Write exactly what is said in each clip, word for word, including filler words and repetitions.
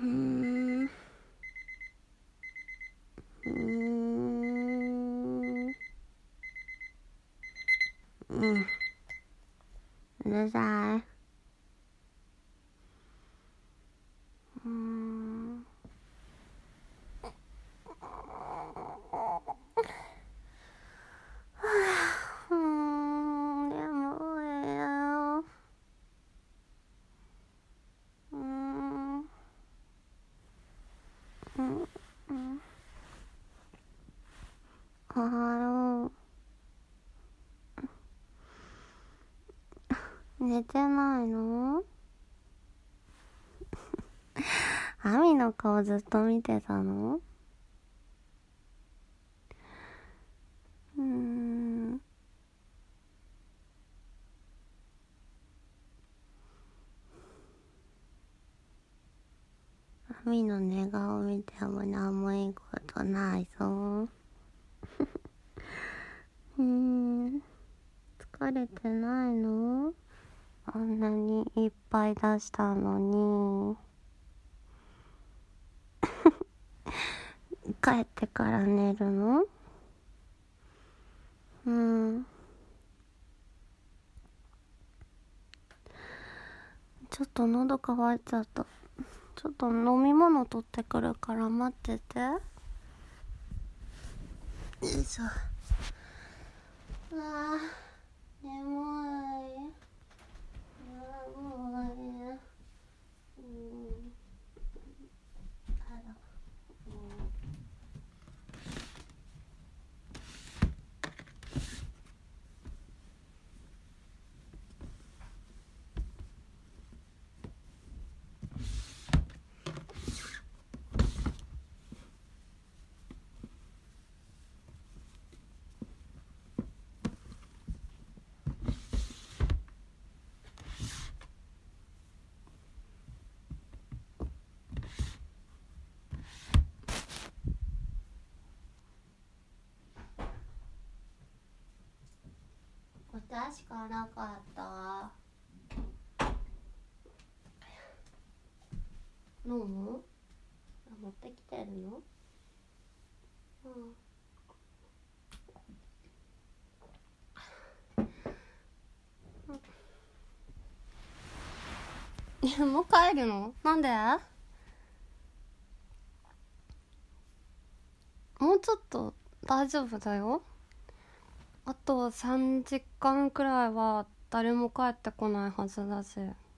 うーんうーんうんうるさい。うーんうーん眠いよ。うーんうんうんおはよう。寝てないの？アミの顔ずっと見てたの？うーんアミの寝顔見ても何もいいことないぞ。うーん疲れてないの？あんなにいっぱい出したのに。帰ってから寝るの？うん。ちょっと喉乾いちゃった。ちょっと飲み物取ってくるから待ってて。よいしょ。ああ、眠い。眠い。うん。あら。お茶しかなかった。飲む？あ、持ってきてるの？うん。いや、もう帰るの？なんで？もうちょっと大丈夫だよ。あとさんじかんくらいは誰も帰ってこないはずだし。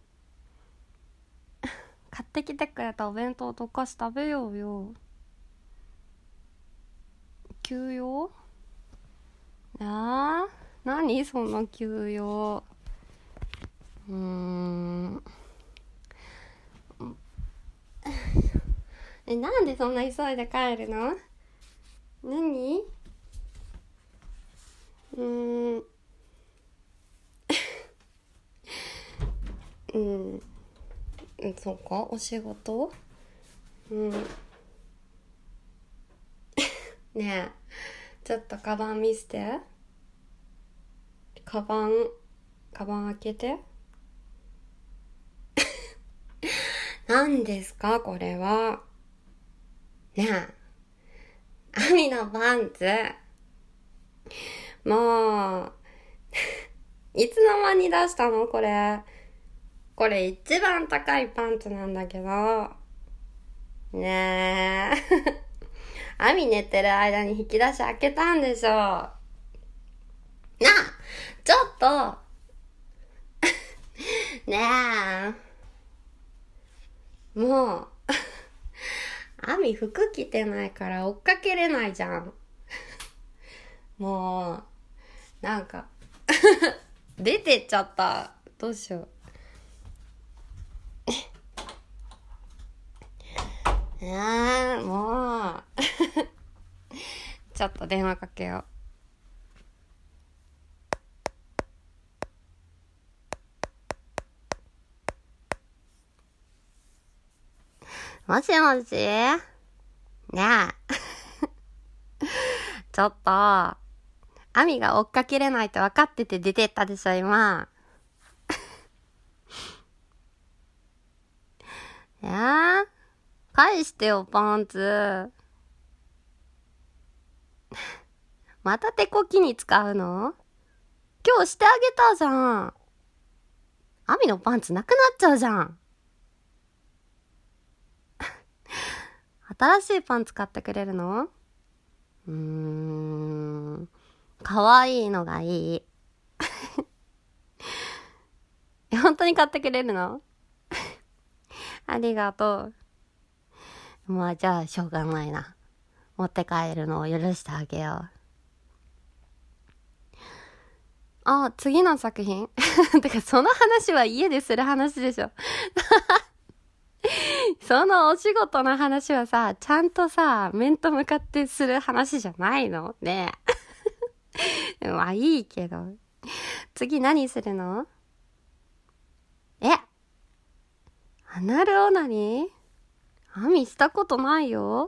買ってきてくれたお弁当とお菓子食べようよ。急用？あー、何そんな急用。うーんえ、なんでそんな急いで帰るの？何？うーんうんそうか、お仕事？うんねえ、ちょっとカバン見せて。カバンカバン開けて。何ですかこれは。ねえ、アミのパンツ。もういつの間に出したのこれ。これ一番高いパンツなんだけど。ねえアミ寝てる間に引き出し開けたんでしょ。なあ、ちょっとねえ、もうアミ服着てないから追っかけれないじゃん。もうなんか出てっちゃった。どうしよう。えー、もうちょっと電話かけよう。もしもしねえちょっとアミが追っかけれないって分かってて出てったでしょ今。えー返してよ、パンツ。また手こきに使うの？今日してあげたじゃん。アミのパンツなくなっちゃうじゃん。新しいパンツ買ってくれるの？うーん。かわいいのがいい。本当に買ってくれるの？ありがとう。まあじゃあしょうがないな。持って帰るのを許してあげよう。あ、次の作品てかその話は家でする話でしょ。そのお仕事の話はさ、ちゃんとさ、面と向かってする話じゃないのねえ。まあいいけど。次何するの？え？アナルオナニー？アミしたことないよ。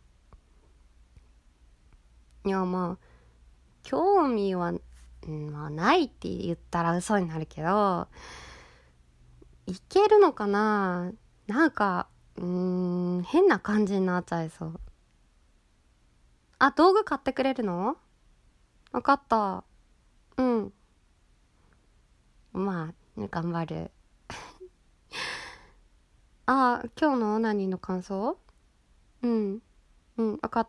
いやまあ、興味は、まあないって言ったら嘘になるけど、いけるのかな？なんか、うーん、変な感じになっちゃいそう。あ、道具買ってくれるの？わかった。うん。まあ、頑張る。あ、今日のオナニーの感想？うん。うん、わかった。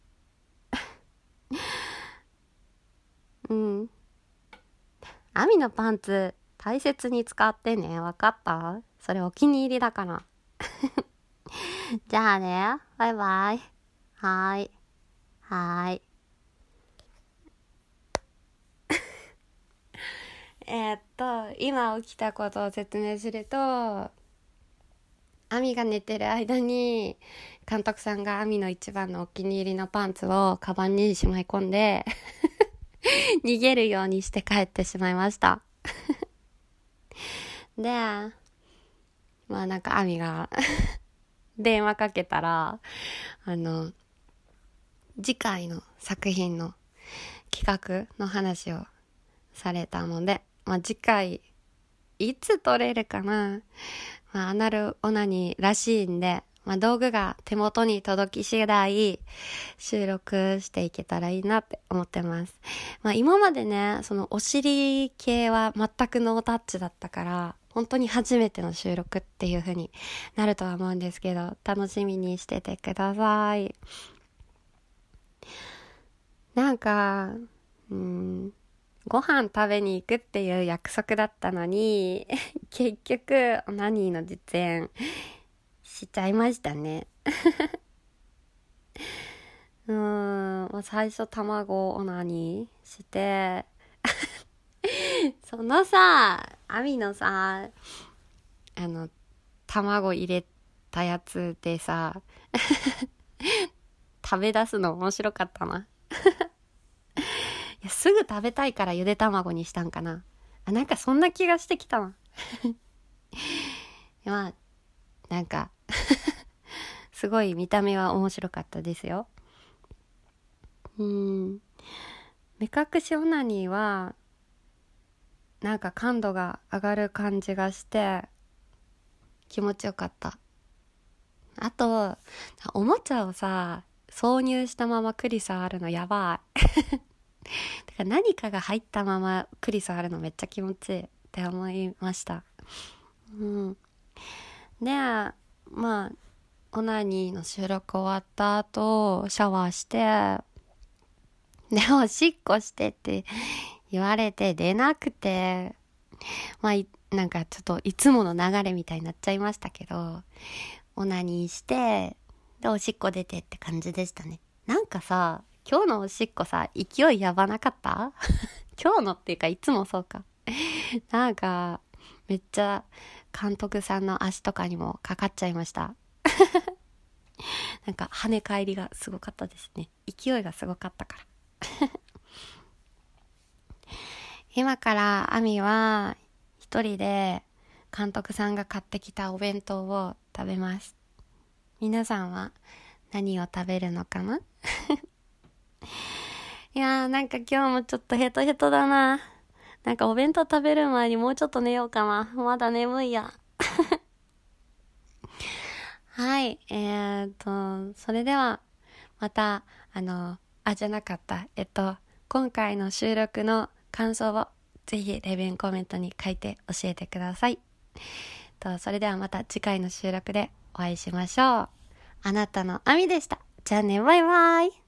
うん。アミのパンツ、大切に使ってね。わかった？それお気に入りだから。じゃあね。バイバイ。はーい。はーい。えーっと、今起きたことを説明すると、アミが寝てる間に、監督さんがアミの一番のお気に入りのパンツをカバンにしまい込んで、逃げるようにして帰ってしまいました。で、まあなんかアミが電話かけたら、あの、次回の作品の企画の話をされたので、まあ次回、いつ撮れるかな？まあアナルオナニーらしいんで、まあ道具が手元に届き次第収録していけたらいいなって思ってます。まあ今までね、そのお尻系は全くノータッチだったから、本当に初めての収録っていう風になるとは思うんですけど、楽しみにしててください。なんか、うーん、ご飯食べに行くっていう約束だったのに、結局、オナニーの実演しちゃいましたね。うーん、最初卵オナニーして、そのさ、アミのさ、あの、卵入れたやつでさ、食べ出すの面白かったな。いやすぐ食べたいからゆで卵にしたんかな。あ、なんかそんな気がしてきたな。まあ、なんか、すごい見た目は面白かったですよ。うん。目隠しオナニーは、なんか感度が上がる感じがして、気持ちよかった。あと、おもちゃをさ、挿入したままクリ触るのやばい。だから何かが入ったままクリ触るのめっちゃ気持ちいいって思いました。うん。で、まあ、オナニーの収録終わった後、シャワーして、で、おしっこしてって言われて出なくて、まあ、なんかちょっといつもの流れみたいになっちゃいましたけど、オナニーして、で、おしっこ出てって感じでしたね。なんかさ、今日のおしっこさ、勢いやばなかった？今日のっていうかいつもそうか。なんか、めっちゃ監督さんの足とかにもかかっちゃいました。なんか跳ね返りがすごかったですね。勢いがすごかったから。今からアミは一人で監督さんが買ってきたお弁当を食べます。皆さんは何を食べるのかな？いやーなんか今日もちょっとヘトヘトだな。なんかお弁当食べる前にもうちょっと寝ようかな。まだ眠いや。 はい、えーと、それでは、また、あの、あ、じゃなかった。えっと、今回の収録の感想をぜひレビューコメントに書いて教えてください。と、それではまた次回の収録でお会いしましょう。あなたのあみでした。じゃあね、バイバイ。